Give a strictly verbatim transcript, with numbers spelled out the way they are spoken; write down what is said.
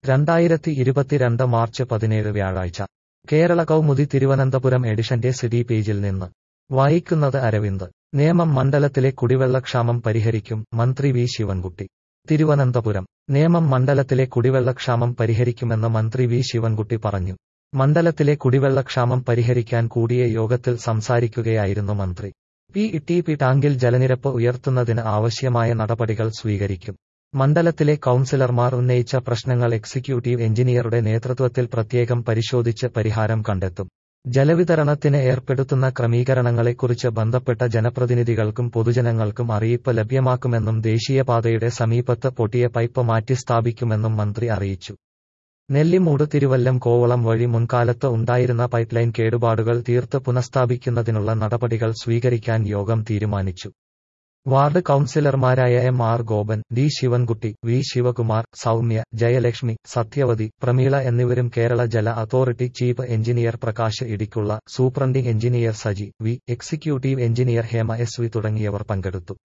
രണ്ടായിരത്തി ഇരുപത്തിരണ്ട് മാർച്ച് പതിനേഴ് വ്യാഴാഴ്ച കേരള കൗമുദി തിരുവനന്തപുരം എഡിഷന്റെ സിറ്റി പേജിൽ നിന്ന് വായിക്കുന്നത് അരവിന്ദ്. നേമം മണ്ഡലത്തിലെ കുടിവെള്ളക്ഷാമം പരിഹരിക്കും മന്ത്രി വി ശിവൻകുട്ടി. തിരുവനന്തപുരം. നേമം മണ്ഡലത്തിലെ കുടിവെള്ളക്ഷാമം പരിഹരിക്കുമെന്ന് മന്ത്രി വി ശിവൻകുട്ടി പറഞ്ഞു. മണ്ഡലത്തിലെ കുടിവെള്ളക്ഷാമം പരിഹരിക്കാൻ കൂടിയ യോഗത്തിൽ സംസാരിക്കുകയായിരുന്നു മന്ത്രി. പി ടി പി ടാങ്കിൽ ജലനിരപ്പ് ഉയർത്തുന്നതിന് ആവശ്യമായ നടപടികൾ സ്വീകരിക്കും. മണ്ഡലത്തിലെ കൗൺസിലർമാർ ഉന്നയിച്ച പ്രശ്നങ്ങൾ എക്സിക്യൂട്ടീവ് എഞ്ചിനീയറുടെ നേതൃത്വത്തിൽ പ്രത്യേകം പരിശോധിച്ച് പരിഹാരം കണ്ടെത്തും. ജലവിതരണത്തിന് ഏർപ്പെടുത്തുന്ന ക്രമീകരണങ്ങളെക്കുറിച്ച് ബന്ധപ്പെട്ട ജനപ്രതിനിധികൾക്കും പൊതുജനങ്ങൾക്കും അറിയിപ്പ് ലഭ്യമാക്കുമെന്നും ദേശീയപാതയുടെ സമീപത്ത് പൊട്ടിയ പൈപ്പ് മാറ്റി സ്ഥാപിക്കുമെന്നും മന്ത്രി അറിയിച്ചു. നെല്ലിമൂട് തിരുവല്ലം കോവളം വഴി മുൻകാലത്ത് ഉണ്ടായിരുന്ന പൈപ്പ്ലൈൻ കേടുപാടുകൾ തീർത്ത് പുനഃസ്ഥാപിക്കുന്നതിനുള്ള നടപടികൾ സ്വീകരിക്കാൻ യോഗം തീരുമാനിച്ചു. വാർഡ് കൗൺസിലർമാരായ M R Gopan, D Sivankutty, V Sivakumar, Soumya, Jayalakshmi, Sathyavathi, Prameela എന്നിവരും കേരള ജല authority chief engineer Prakash Idicula, superintending engineer Saji V, executive engineer Hema S V തുടങ്ങിയവർ പങ്കെടുത്തു.